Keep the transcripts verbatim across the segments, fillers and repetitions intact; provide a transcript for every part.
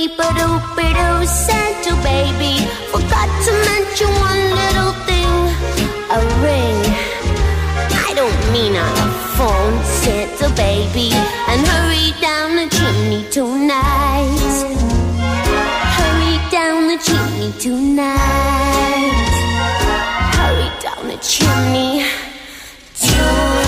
beep-a-doop-a-doo, Santa baby, forgot to mention one little thing, a ring. I don't mean on a phone, Santa baby, and hurry down the chimney tonight. Hurry down the chimney tonight. Hurry down the chimney tonight.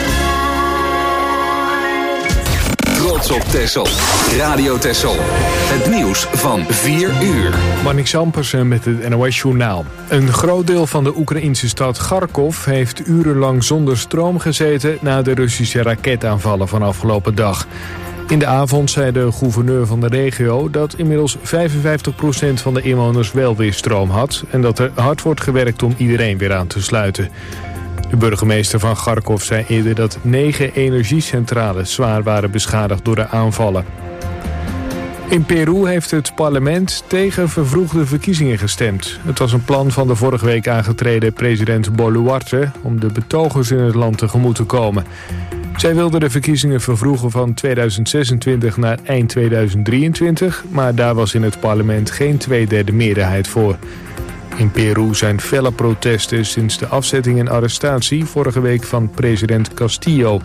Trots op Texel. Radio Texel. Het nieuws van vier uur. Marnik Zampersen met het N O S-journaal. Een groot deel van de Oekraïnse stad Kharkov heeft urenlang zonder stroom gezeten na de Russische raketaanvallen van afgelopen dag. In de avond zei de gouverneur van de regio dat inmiddels vijfenvijftig procent van de inwoners wel weer stroom had en dat er hard wordt gewerkt om iedereen weer aan te sluiten. De burgemeester van Kharkov zei eerder dat negen energiecentrales zwaar waren beschadigd door de aanvallen. In Peru heeft het parlement tegen vervroegde verkiezingen gestemd. Het was een plan van de vorige week aangetreden president Boluarte om de betogers in het land tegemoet te komen. Zij wilden de verkiezingen vervroegen van tweeduizend zesentwintig naar eind tweeduizend drieëntwintig... maar daar was in het parlement geen tweederde meerderheid voor. In Peru zijn felle protesten sinds de afzetting en arrestatie vorige week van president Castillo.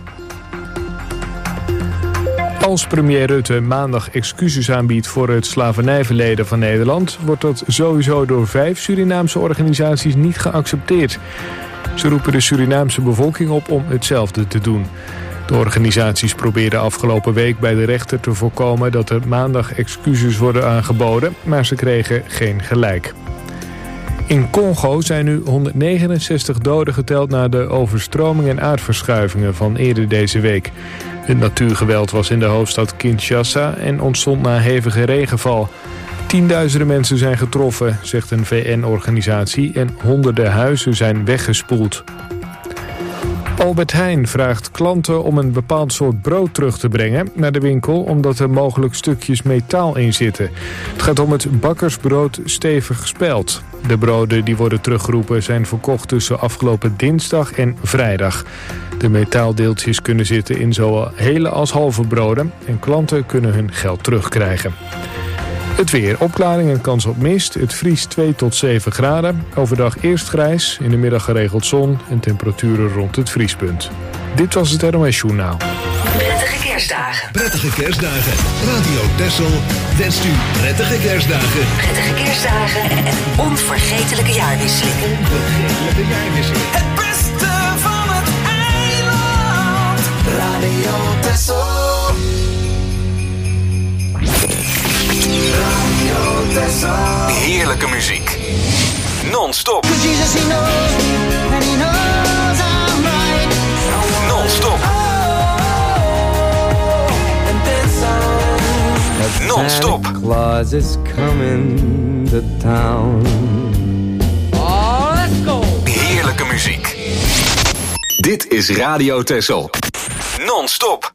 Als premier Rutte maandag excuses aanbiedt voor het slavernijverleden van Nederland, wordt dat sowieso door vijf Surinaamse organisaties niet geaccepteerd. Ze roepen de Surinaamse bevolking op om hetzelfde te doen. De organisaties probeerden afgelopen week bij de rechter te voorkomen dat er maandag excuses worden aangeboden, maar ze kregen geen gelijk. In Congo zijn nu honderdnegenenzestig doden geteld na de overstroming en aardverschuivingen van eerder deze week. Het natuurgeweld was in de hoofdstad Kinshasa en ontstond na hevige regenval. Tienduizenden mensen zijn getroffen, zegt een V N-organisatie, en honderden huizen zijn weggespoeld. Albert Heijn vraagt klanten om een bepaald soort brood terug te brengen naar de winkel, omdat er mogelijk stukjes metaal in zitten. Het gaat om het bakkersbrood stevig speld. De broden die worden teruggeroepen zijn verkocht tussen afgelopen dinsdag en vrijdag. De metaaldeeltjes kunnen zitten in zowel hele als halve broden en klanten kunnen hun geld terugkrijgen. Het weer, opklaring en kans op mist. Het vriest twee tot zeven graden. Overdag eerst grijs, in de middag geregeld zon en temperaturen rond het vriespunt. Dit was het N O S-journaal. Prettige kerstdagen. Prettige kerstdagen. Radio Texel wenst u prettige kerstdagen. Prettige kerstdagen en een onvergetelijke jaarwisseling. Onvergetelijke jaarwisseling. Het beste van het eiland. Radio Texel. Heerlijke muziek. Non-stop. Non-stop. Non-stop. Santa Claus is coming to town. Oh, let's go. Heerlijke muziek. Dit is Radio Texel. Non-stop.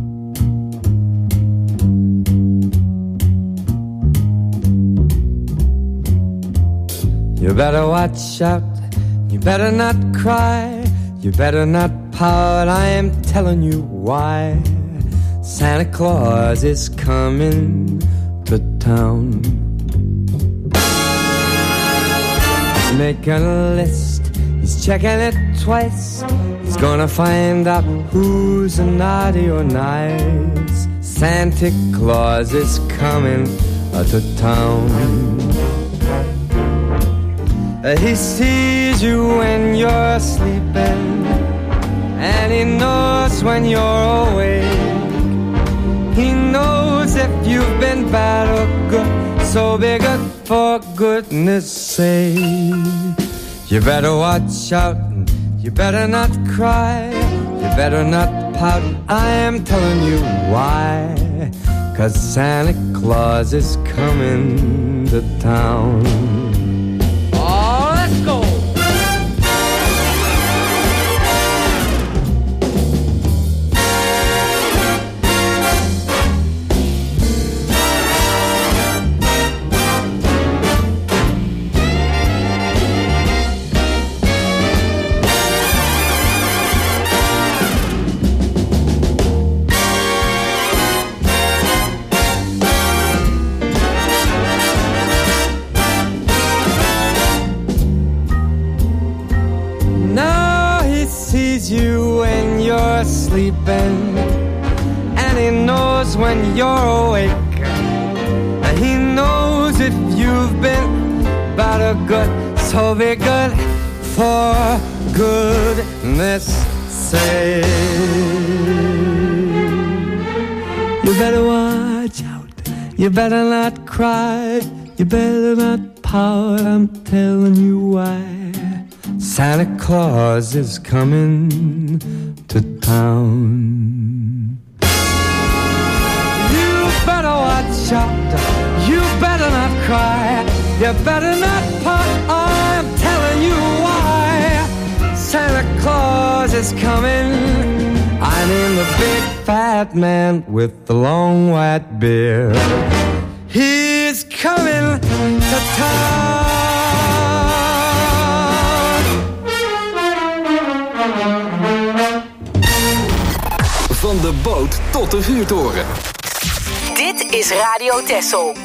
You better watch out, you better not cry, you better not pout, I am telling you why. Santa Claus is coming to town. He's making a list, he's checking it twice, he's gonna find out who's naughty or nice. Santa Claus is coming to town. He sees you when you're sleeping, and he knows when you're awake. He knows if you've been bad or good, so be good for goodness sake. You better watch out, you better not cry, you better not pout, I am telling you why. 'Cause Santa Claus is coming to town. Let's go. you're sleeping, and he knows when you're awake, and he knows if you've been bad or good. So be good for goodness sake. You better watch out, you better not cry, you better not pout, I'm telling you why. Santa Claus is coming to town. You better watch out, you better not cry, you better not pout, I'm telling you why. Santa Claus is coming, I mean the big fat man with the long white beard. He's coming to town. Van de boot tot de vuurtoren. Dit is Radio Texel.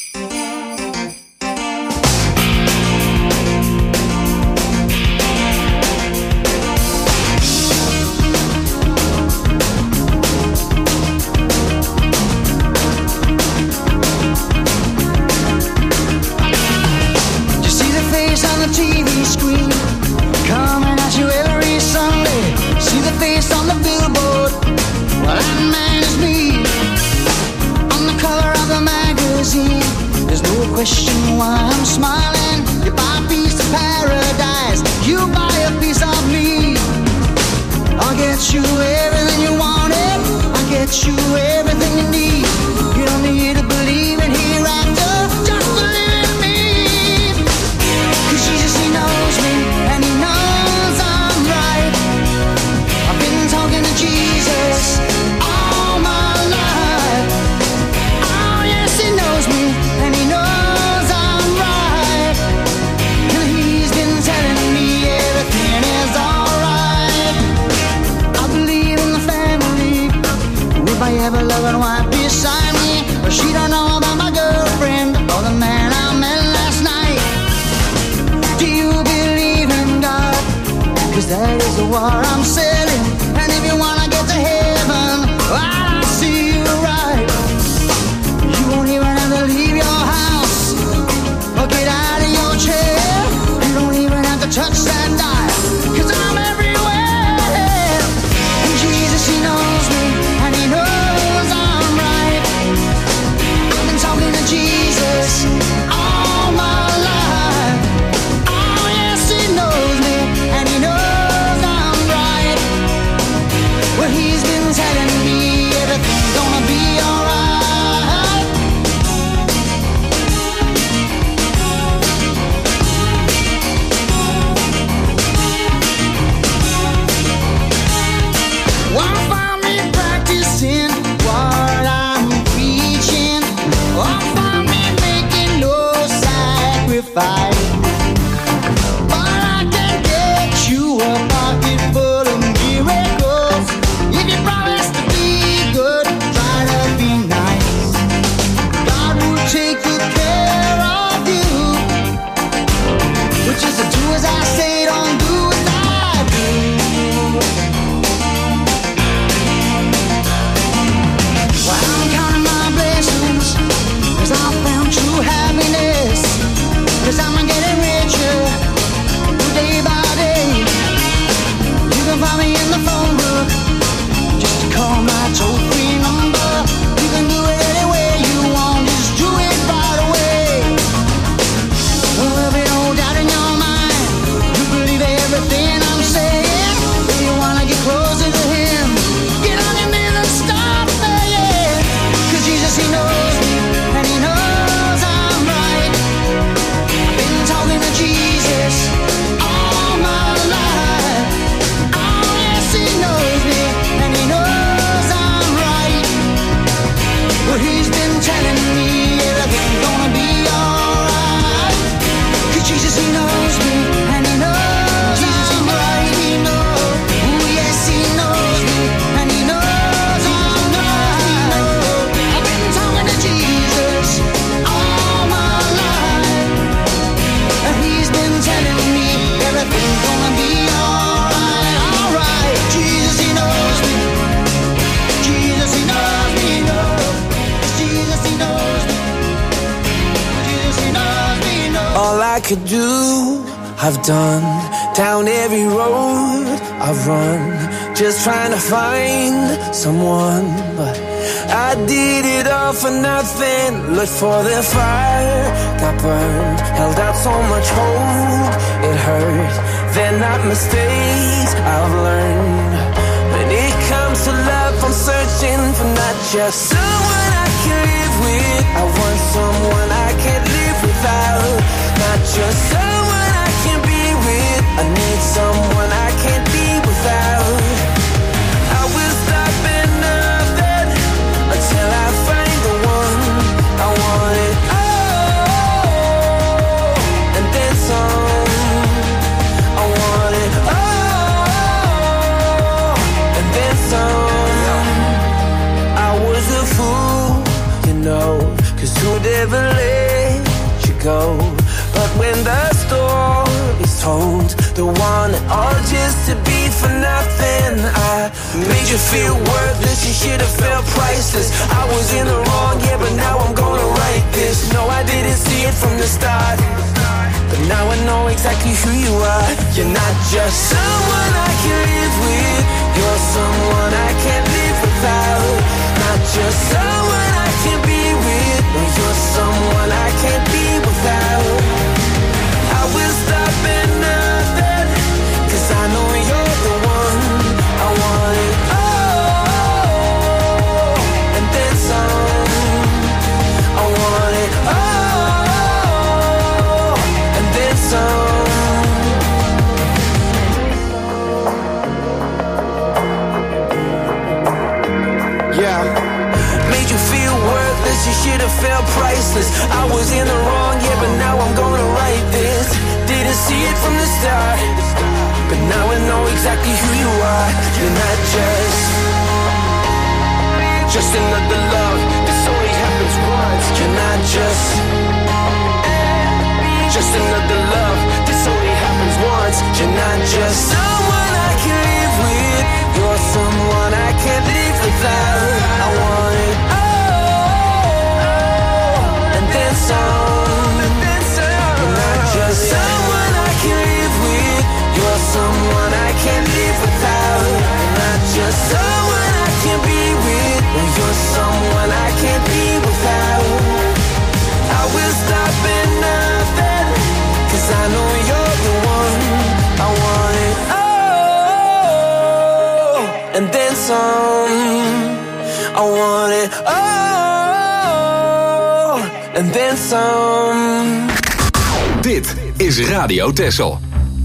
T V screen coming at you every Sunday. See the face on the billboard, well that man is me. On the cover of the magazine, there's no question why I'm smiling. You buy a piece of paradise, you buy a piece of me. I'll get you everything you wanted, I'll get you everything you need. You don't need to believe in hereafter, just believe in me. Jesus, he knows me, and he knows I'm right. I've been talking to Jesus all my life. Oh yes, he knows me, and he knows I'm right. And he's been telling me everything is alright. I believe in the family, with my ever-loving wife beside me. But she don't know about my girlfriend or the man I met last night. Do you believe in God? Cause that is the war I'm selling. And if you wanna get to heaven, I'll see you right. You won't even have to leave your house or get out of your chair. You don't even have to touch that dial, cause I'm everywhere. And Jesus, he knows me, and he knows I'm right. I've been talking to Jesus all my life. He knows me, and he knows I'm right. Well, he's been telling me everything's gonna be alright. Won't find me practicing what I'm preaching. Won't find me making no sacrifice. You a pocket full of miracles. If you promise to be good, try to be nice. God will take good care of you. Which is to do as I say, don't do as I do. Well, I'm counting my blessings, cause I found true happiness. Cause I'm getting richer day by day. You can find me in the phone book, just call my toll-free number. You can do it any way you want, just do it right away. Well, there'll be no doubt in your mind, you believe everything I'm saying. If you wanna get closer to him, get on your knees and start praying. Cause Jesus, he knows me, and he knows I'm right. I've been talking to Jesus all my life. Oh yes, he knows. could do, I've done. Down every road I've run, just trying to find someone. But I did it all for nothing. Looked for the fire, got burned. Held out so much hope, it hurt. They're not mistakes I've learned. When it comes to love, I'm searching for not just someone I can live with. I want someone I can't live without. Not just someone I can be with. I need someone I can't be without. I will stop at nothing until I find the one. I want it all, and then some. I want it all, and then some. I was a fool, you know, 'cause who'd ever let you go? But when the story's told, the one and all just to be for nothing. I made you feel worthless, you should have felt priceless. I was in the wrong, yeah, but now I'm gonna write this. No, I didn't see it from the start, but now I know exactly who you are. You're not just someone I can live with. You're someone I can't live without. Not just someone I can be with. No, you're someone I can't be without. I will stop at nothing, 'cause I know you're the one. I want it all, and then some. I want it all, and then some. Yeah. Made you feel worthless, you should have felt priceless. I was in the wrong, yeah, but now I'm gonna write this. Didn't see it from the start, but now I know exactly who you are. You're not just Just another love, this only happens once. You're not just Just another love, this only happens once. You're not just someone I can live with. You're someone I can't live without. I want it all, and then some. You're not just someone I can live with. You're someone I can't live without. You're not just someone I can be with. No, you're someone I can't be without. I will stop at nothing, 'cause I know you're the one. I want it all, and then some. I want it all, and then some. Dit is Radio Texel.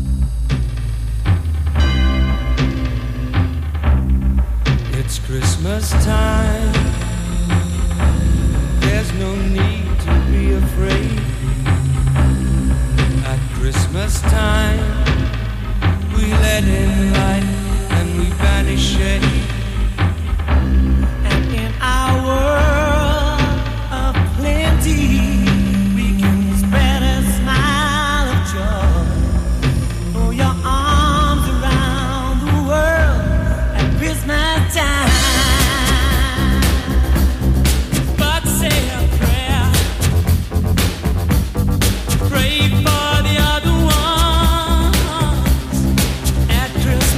It's Christmas time. There's no need to be afraid. At Christmas time, we let in light and we banish shade. And in our world of plenty, we can spread a smile of joy. Throw your arms around the world at Christmas time. But say a prayer, pray for the other ones at Christmas.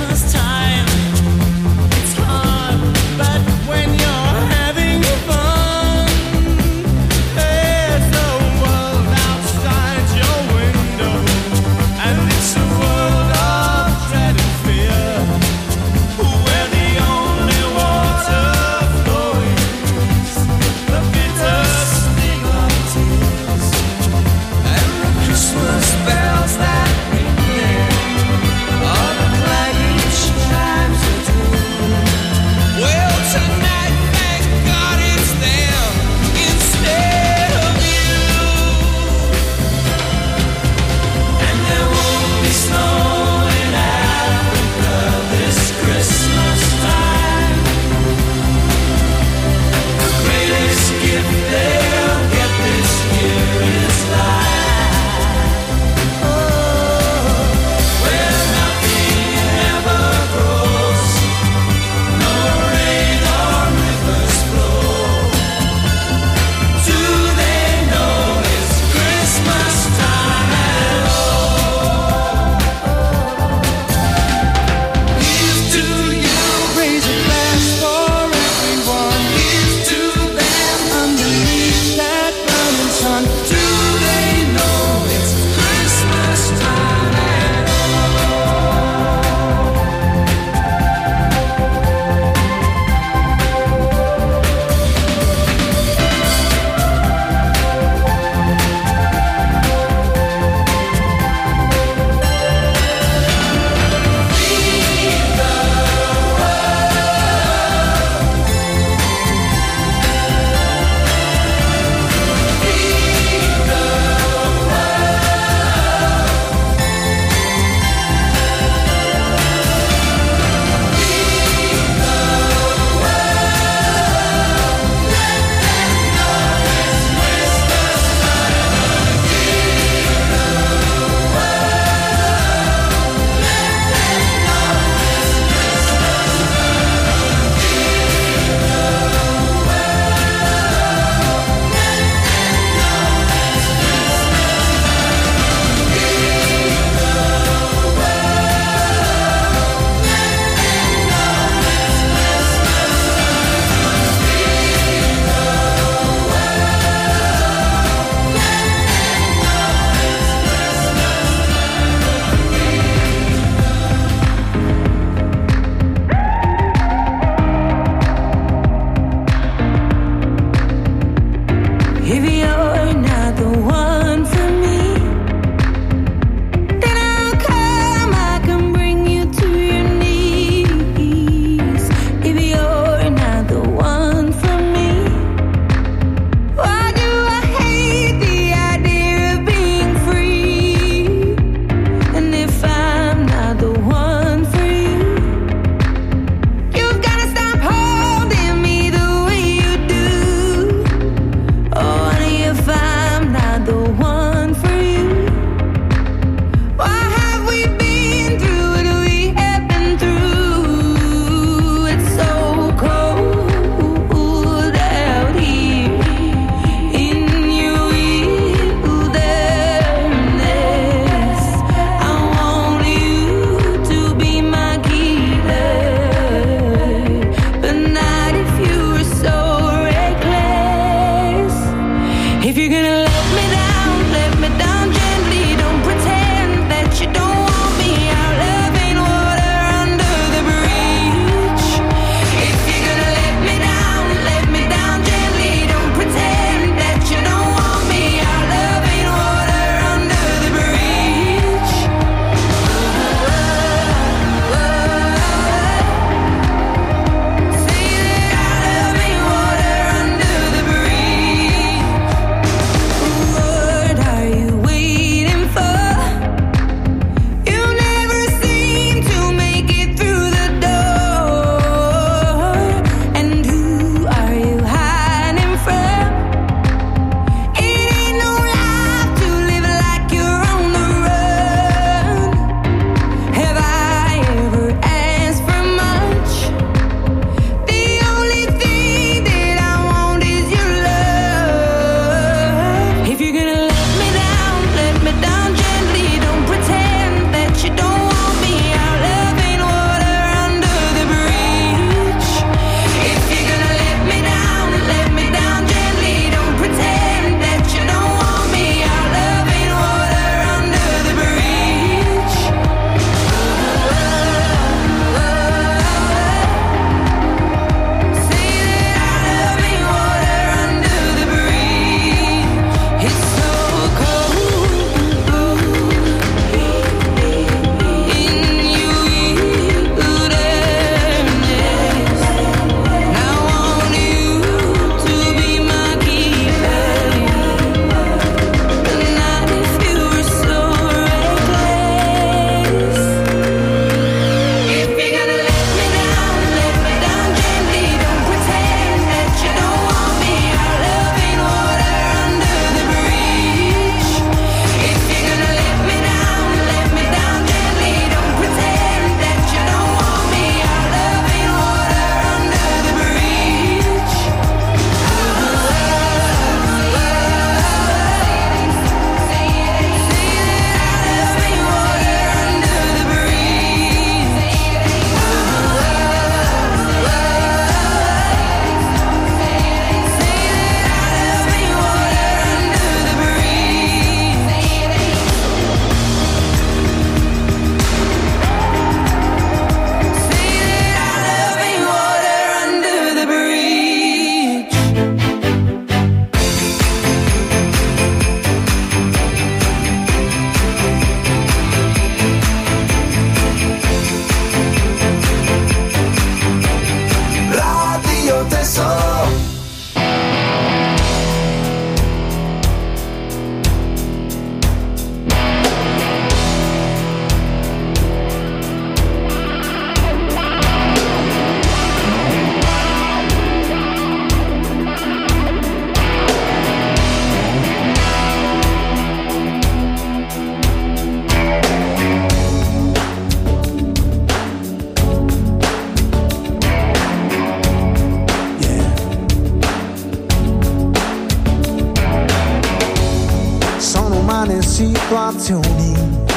situazioni,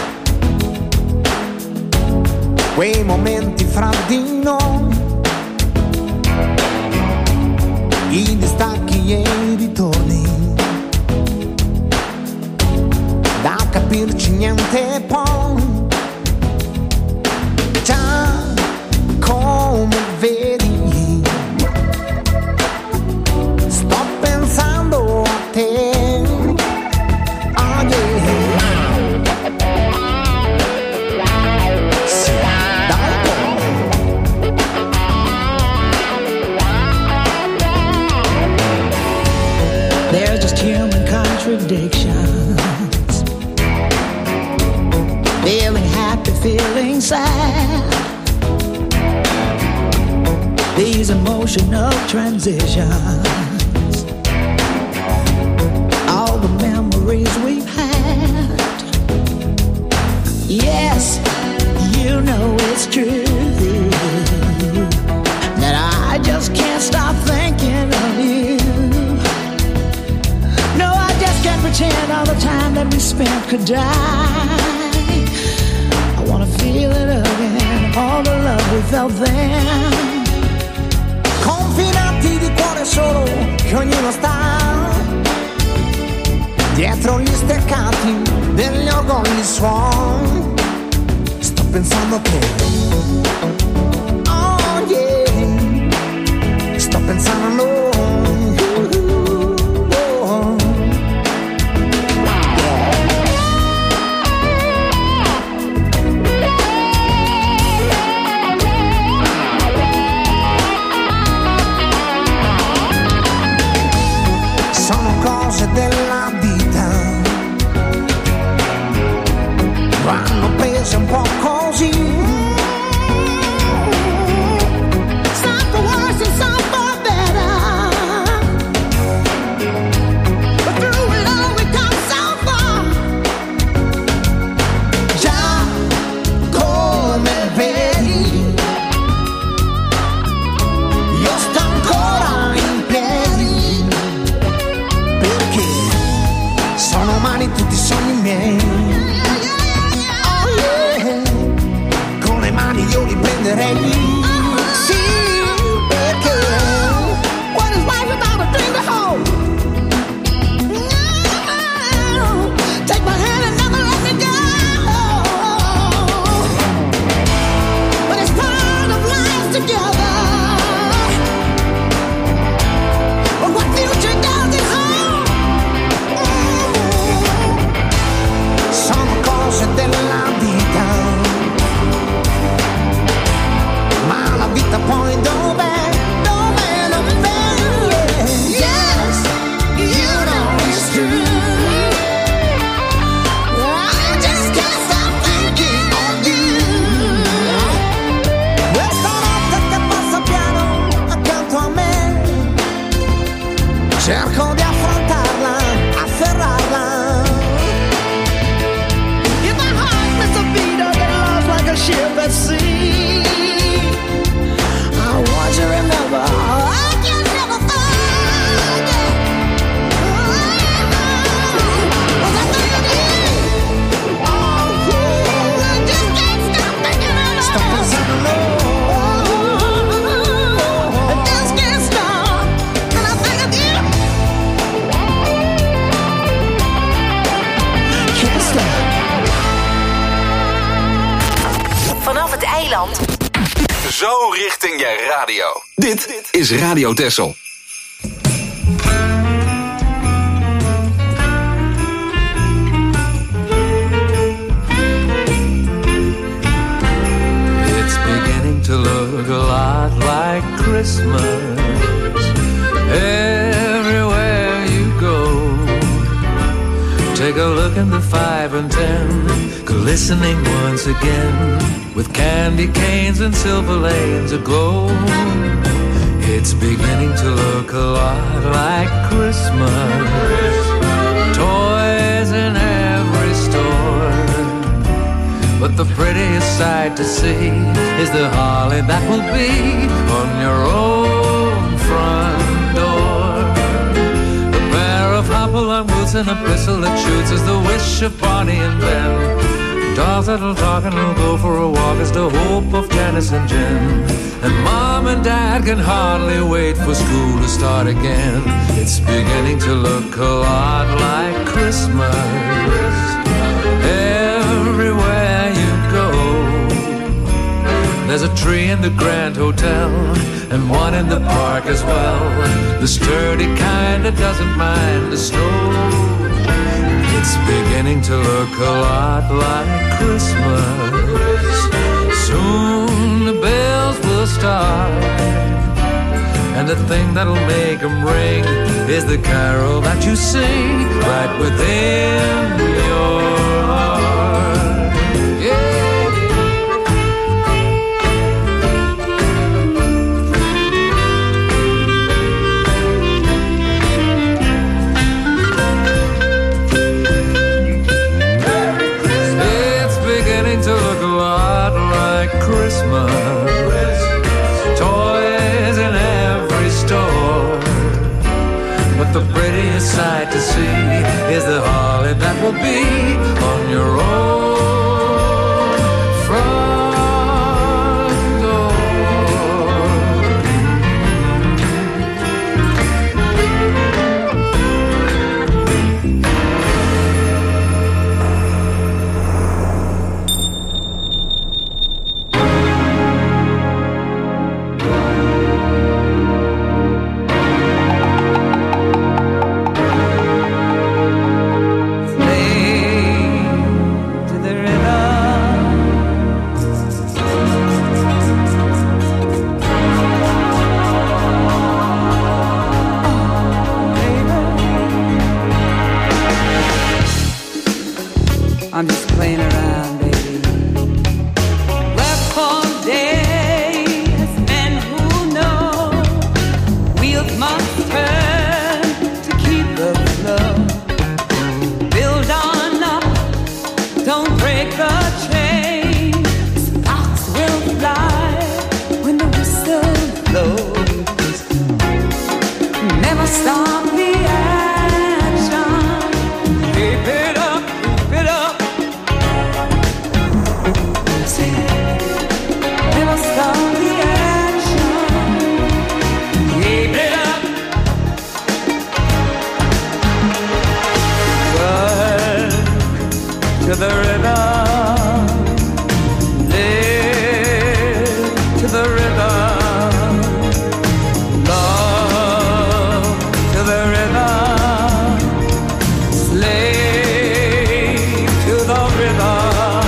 quei momenti fra di noi, i distacchi e i ritorni, da capirci niente poi, già come vedi, sto pensando a te. Contradictions, feeling happy, feeling sad, these emotional transitions, all the memories we've had. Yes, you know it's true that I just can't stop thinking of you. Can't pretend all the time that we spent could die. I wanna feel it again, all the love we felt then. Confinati di cuore solo, che ognuno sta dietro gli steccati degli orgogli suon. Sto pensando a te, oh yeah, sto pensando a noi. Della vita vanno prese un po' così, some for worse and some for better, but through it all we come so far. Già come vedi, io sto ancora in piedi, sono umani tutti i sogni miei. Oh yeah, con le mani io li prenderei. Sì, perché what is life without a dream to hold? No, take my hand and never let me go. But it's part of life together. But what future does it hold? Sono cose della vita, ma la vita poi dov'è, dov'è, dov'è? Yes, you know it's true. I just can't stop thinking of you. Questa notte che passa piano accanto a me, cerco di affrontarla, afferrarla. Like a ship at sea, I want you to remember, I can never forget. Was I thinking? Oh yeah, I just can't stop thinking about it. Stop pensando, I just can't stop, and I think of you. Can't stop. Vanaf het eiland. Zo richting je radio. Dit is Radio Texel. It's beginning to look a lot like Christmas everywhere you go. Take a look in the five and ten, glistening once again, with candy canes and silver lanes aglow. It's beginning to look a lot like Christmas. Toys in every store, but the prettiest sight to see is the holly that will be on your own front door. A pair of hopalong boots writes an epistle that shoots is the wish of Bonnie and Ben. Dogs that'll talk and will go for a walk is the hope of Janice and Jen. And Mom and Dad can hardly wait for school to start again. It's beginning to look a lot like Christmas everywhere you go. There's a tree in the Grand Hotel and one in the park as well. The sturdy kind that doesn't mind the snow. It's beginning to look a lot like Christmas. Soon the bells will start, and the thing that'll make them ring is the carol that you sing right within your heart. Yeah. Christmas, toys in every store, but the prettiest sight to see is the holly that will be on your own front door. I'm just playing around, baby. Work for days, and who knows? Wheels must turn to keep the flow. Build on up, don't break the chain. Sparks will fly when the whistle blows. Never stop the action. Keep it up, keep it up. Never stop the action. Keep it up. Work to the rhythm. Live to the rhythm. Love to the rhythm. Slave to the rhythm.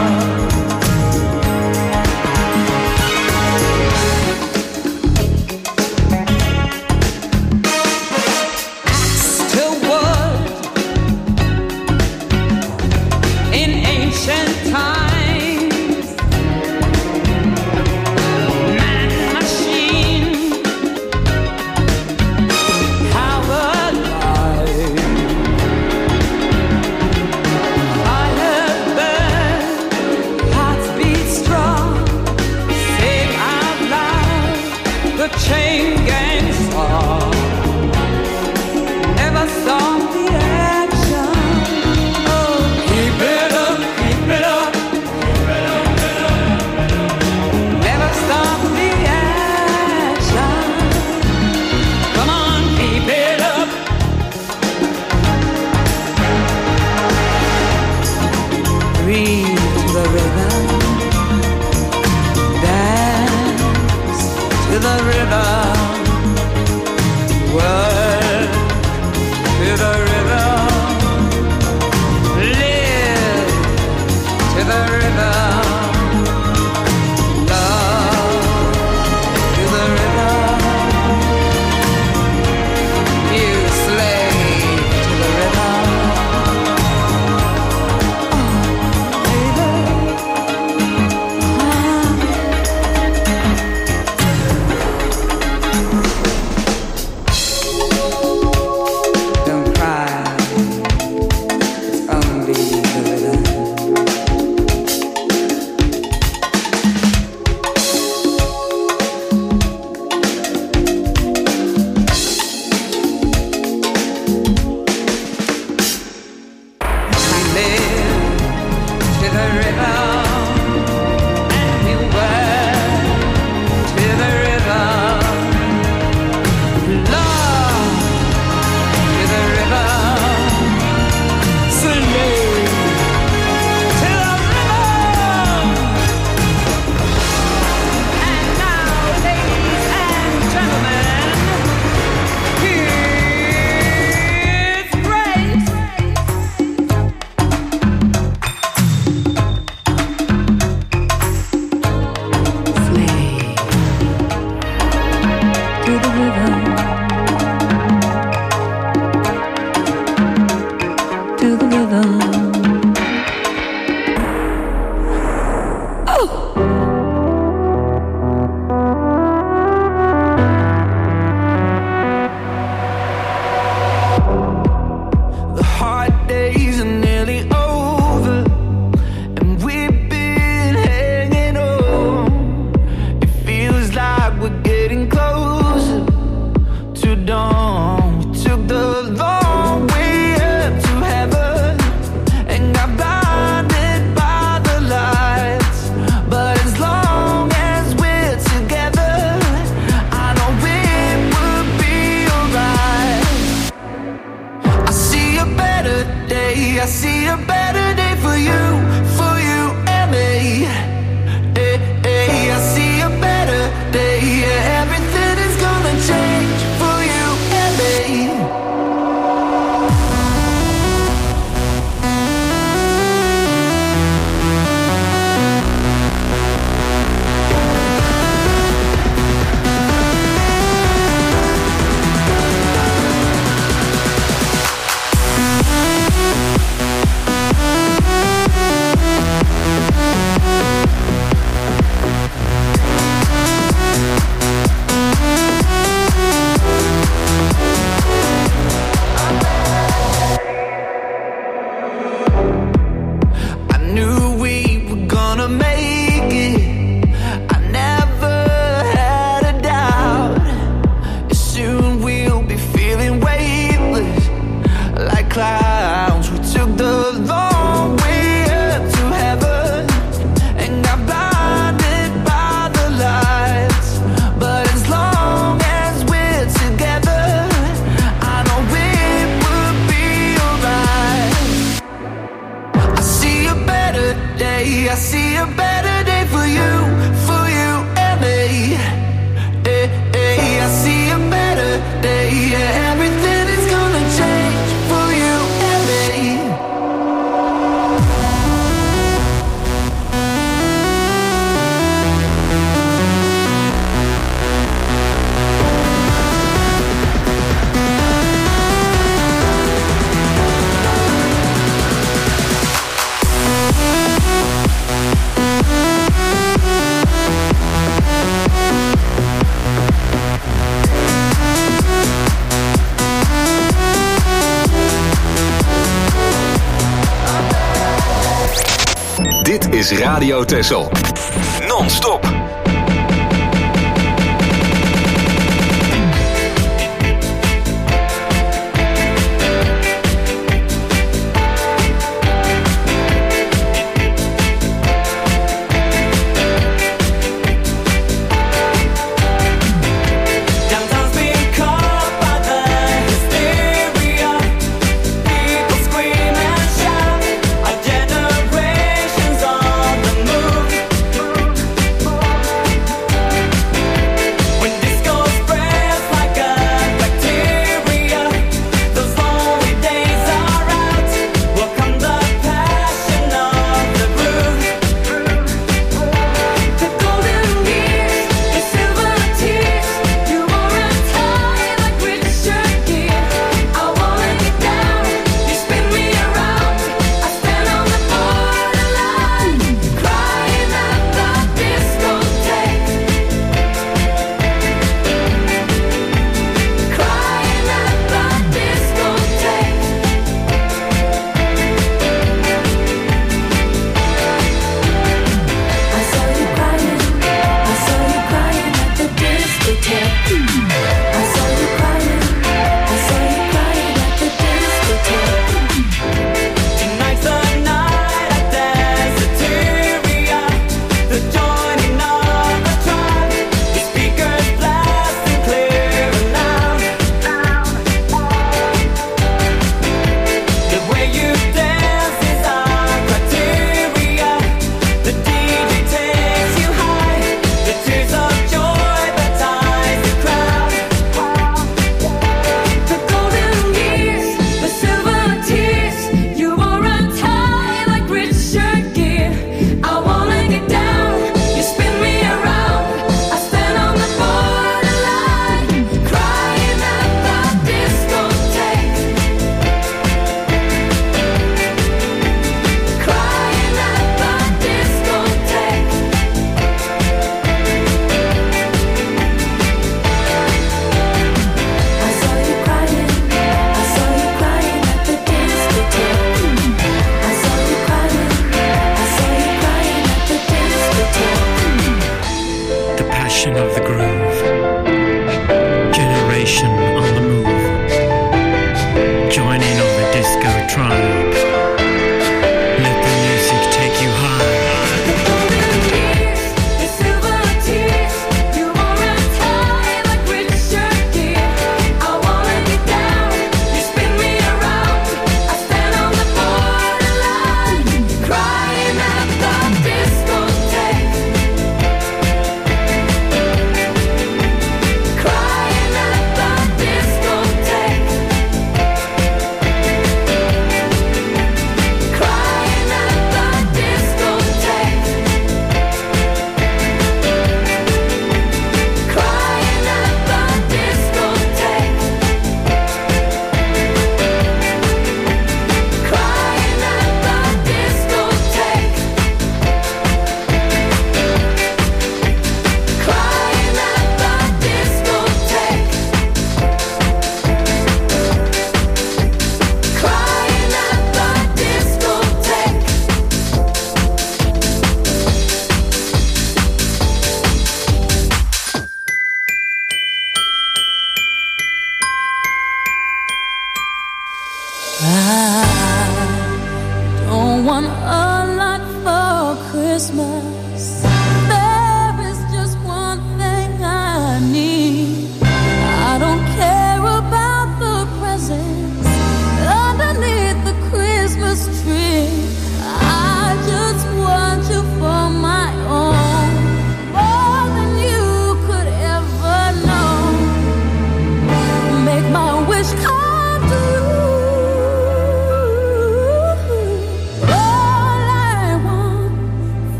Chain gang song. Never stop the action. Oh, keep it up, keep it up. Never stop the action. Come on, keep it up. Breathe to the rhythm. Dance to the rhythm. Work to the rhythm. Live to the rhythm. Love to the rhythm. You slave to the rhythm. Oh, baby. Ah. is Radio Texel. Non-stop.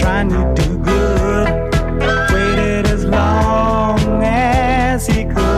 trying to do good. Waited as long as he could.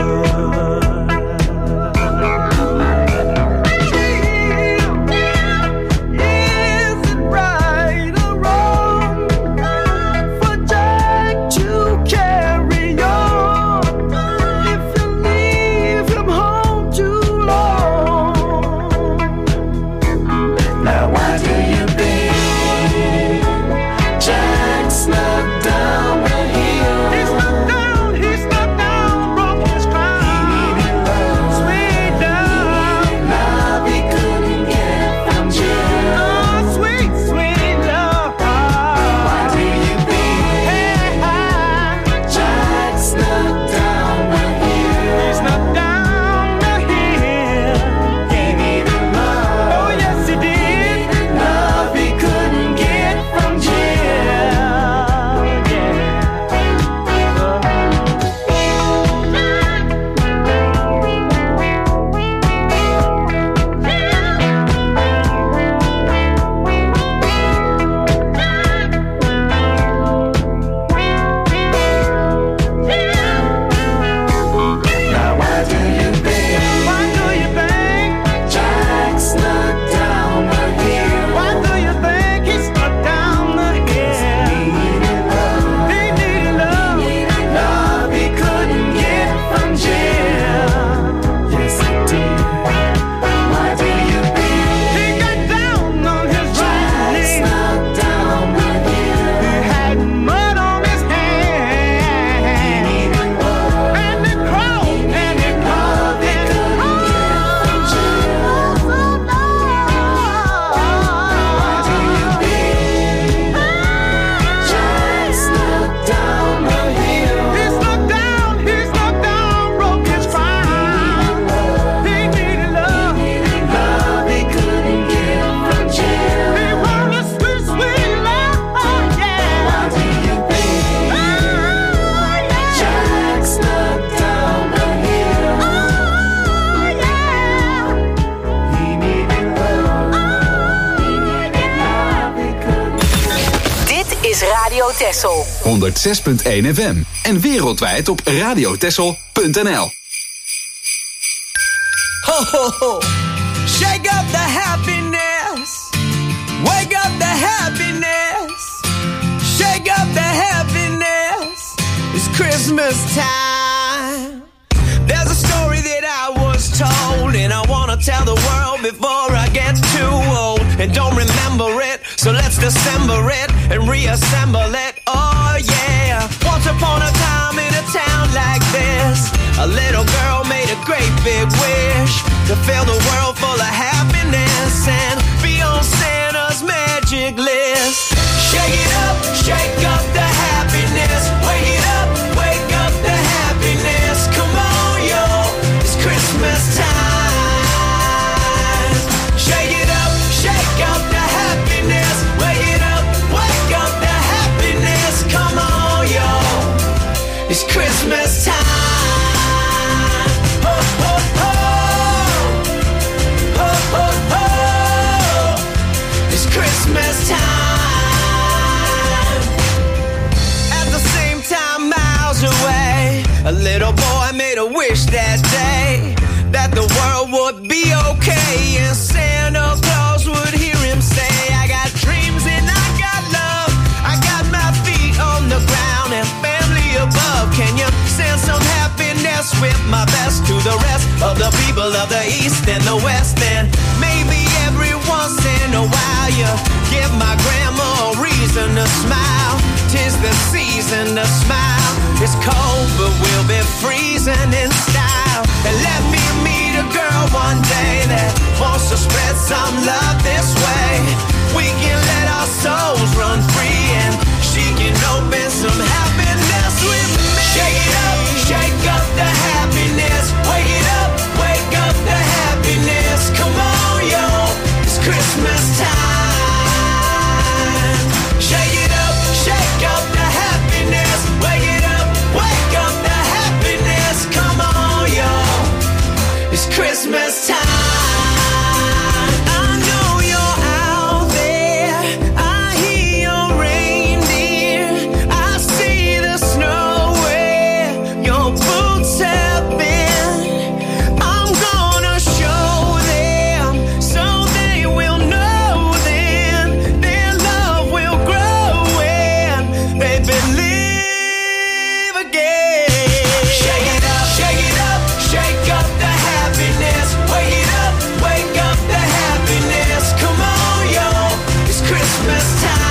Texel. honderdzes punt één F M en wereldwijd op radiotexel punt n l. Ho, ho, ho. Shake up the happiness. Wake up the happiness. Shake up the happiness. It's Christmas time. There's a story that I was told, and I wanna tell the world before I get too old and don't remember it. So let's dissemble it and reassemble it. Oh yeah. Once upon a time in a town like this, a little girl made a great big wish to fill the world full of happiness and be on Santa's magic list. Shake it up, shake up the happiness. Wake it up, wake up the happiness. Come on, yo, it's Christmas time. Shake it up, shake up the happiness. Wake it up, wake up the happiness. Come on, yo, it's Christmas time. Christmas time. At the same time, miles away, a little boy made a wish that day that the world would be okay, and Santa Claus would hear him say, I got dreams and I got love, I got my feet on the ground and family above. Can you send some happiness with my best to the rest of the people of the East and the West? And maybe every once in a while you give my grandma a reason to smile. 'Tis the season to smile. It's cold, but we'll be freezing in style. And let me meet a girl one day that wants to spread some love this way. We can let our souls run free and she can open some happiness with me. Shake it up, shake up the happiness. Wake it up, wake up the happiness. Come on, yo, it's Christmas time. Shake it up, shake up the happiness. Wake it up, wake up the happiness. Come on, yo, it's Christmas time. I know you're out there, I hear your they believe again. Shake it up, shake it up, shake up the happiness. Wake it up, wake up the happiness. Come on, yo, it's Christmas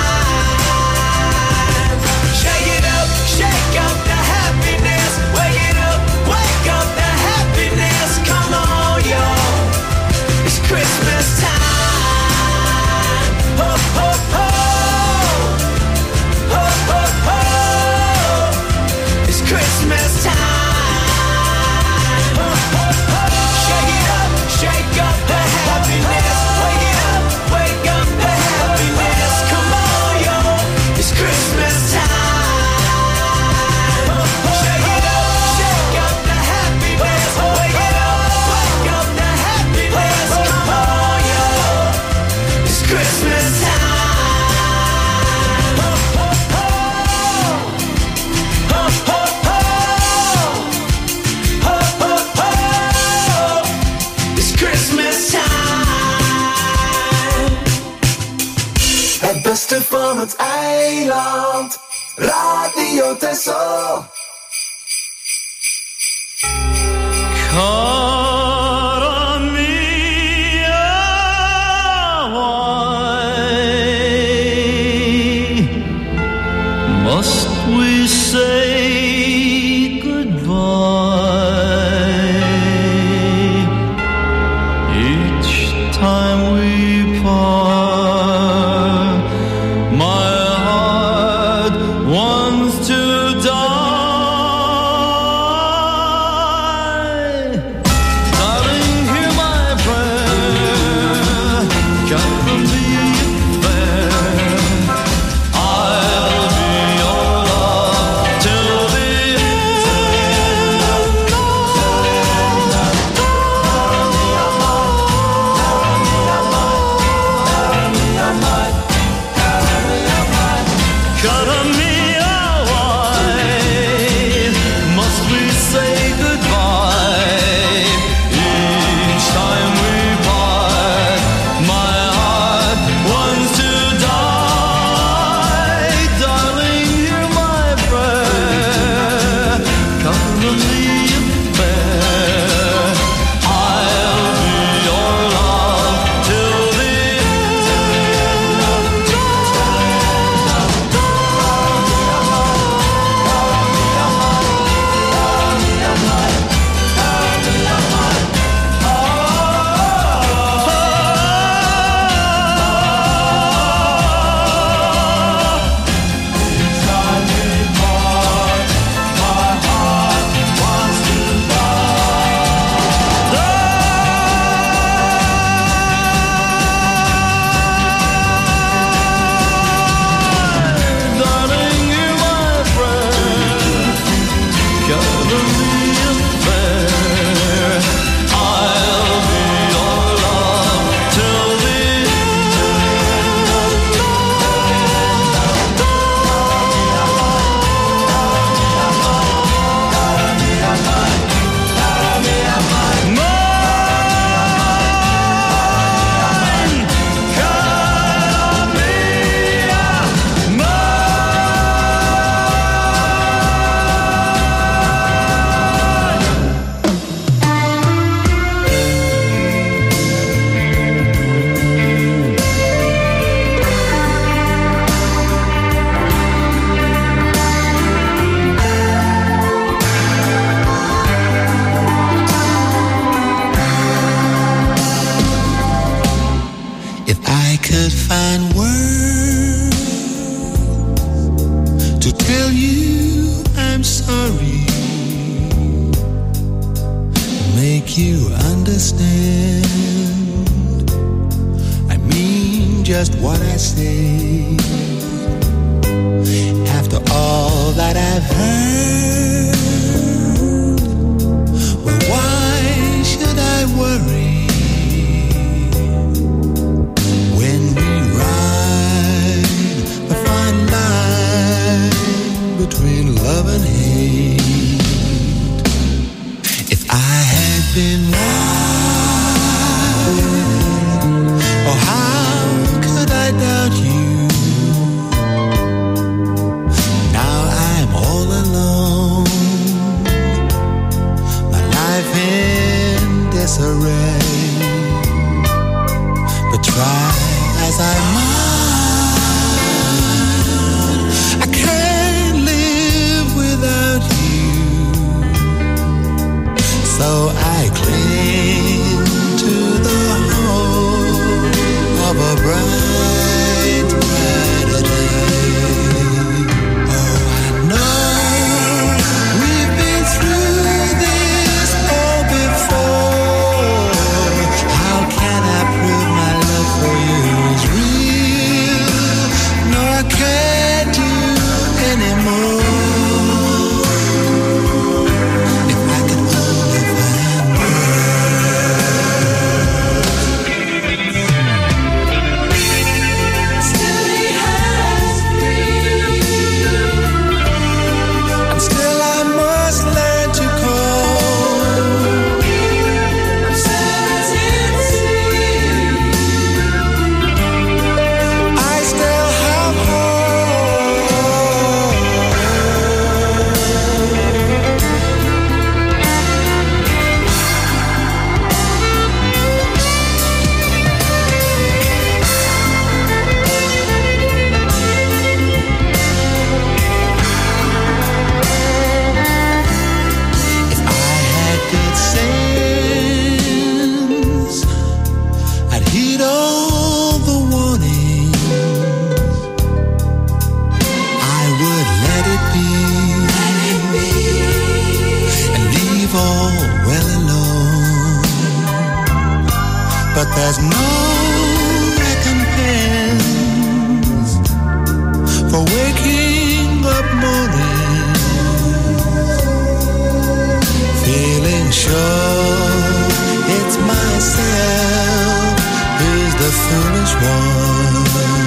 time. Shake it up, shake up the happiness. Wake it up, wake up the happiness. Come on, yo, it's Christmas time. Ho, ho, ho. Ho, ho, ho. It's Christmas time. Ho, ho, ho. Shake it up, shake up the happiness. Wake it up, wake up the happiness. Come on, yo, it's Christmas time. Ho, ho, shake it up, shake up the happiness. Wake it up, wake up the happiness. Come on, yo, it's Christmas time. Ho, ho, ho. Ho, ho, ho. Ho, ho, ho. It's Christmas time. Het beste van het eiland, Radio Texel. Cara mia, why must we say goodbye each time we part? My heart wants to die. Darling, hear my prayer. Cover me fair. I'll be your love till the end. Cara mia, why must we say goodbye each time we part? My heart wants to die. Darling, hear my prayer. Cover me fair. I'll be your love till the Darling, hear my prayer. Cover me fair. I'll be your love till the If I could find words to tell you I'm sorry, make you understand, I mean just what I say. After all that I've heard, well, why should I worry? When we ride a fine line between love and hate, if I had been right, oh, how could I doubt you? but there's no recompense for waking up mornings feeling sure it's myself who's the foolish one.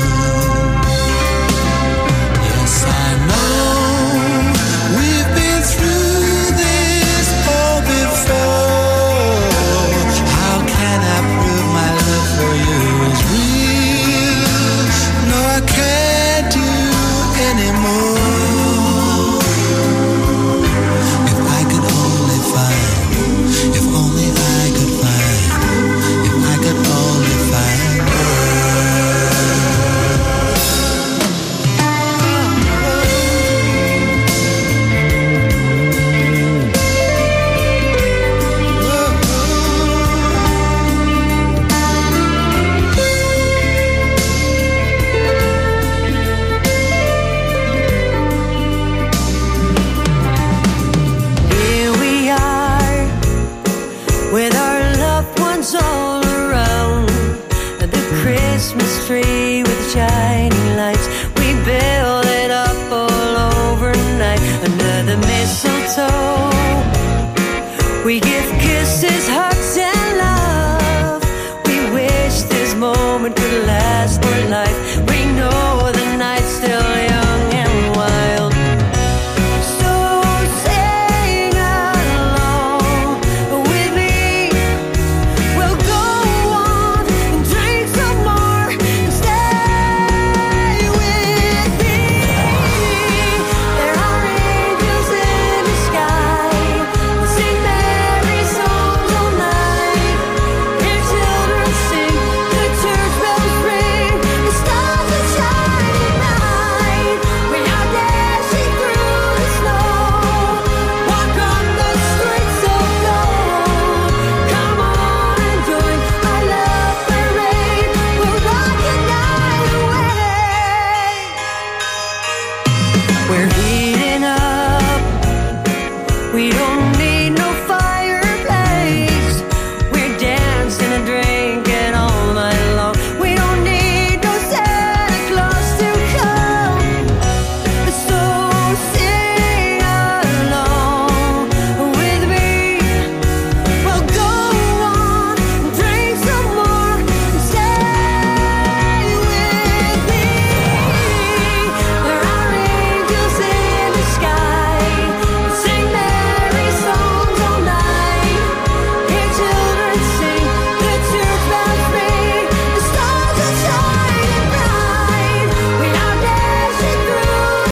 Yes, I know we've been through this all before. How can I prove my love for you is real? No, I can't do anymore. If I could only find, if only I could find, if I could only find her. Here we are, with our loved ones all around, the Christmas tree with shining lights. We build it up all overnight under the mistletoe. We give kisses, hugs, and love. We wish this moment could last for life. We know the night's still young and wild. So sing along with me. We'll go on and drink some more and stay with me. There are angels in the sky who sing merry songs all night. Hear children sing, the church bells ring, the stars are shining bright. We are dashing through the snow, walk on the streets of gold. Come on and join our love parade. We'll rock the night away. We're here